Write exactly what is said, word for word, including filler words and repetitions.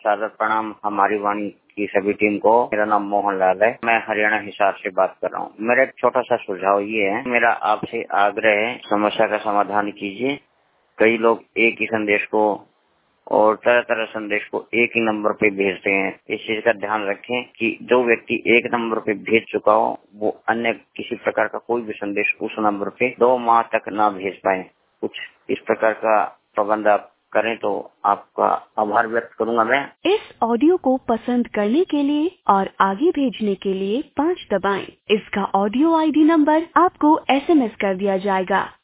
सादर प्रणाम हमारी वाणी की सभी टीम को। मेरा नाम मोहन लाल है, मैं हरियाणा हिसार से बात कर रहा हूँ। मेरा एक छोटा सा सुझाव ये है, मेरा आपसे आग्रह है, समस्या का समाधान कीजिए। कई लोग एक ही संदेश को और तरह तरह संदेश को एक ही नंबर पे भेजते हैं। इस चीज का ध्यान रखें कि जो व्यक्ति एक नंबर पे भेज चुका हो वो अन्य किसी प्रकार का कोई भी संदेश उस नंबर पे दो माह तक ना भेज पाए। कुछ इस प्रकार का प्रबंध आप करें तो आपका आभार व्यक्त करूंगा मैं। इस ऑडियो को पसंद करने के लिए और आगे भेजने के लिए पाँच दबाएं। इसका ऑडियो आईडी नंबर आपको एसएमएस कर दिया जाएगा।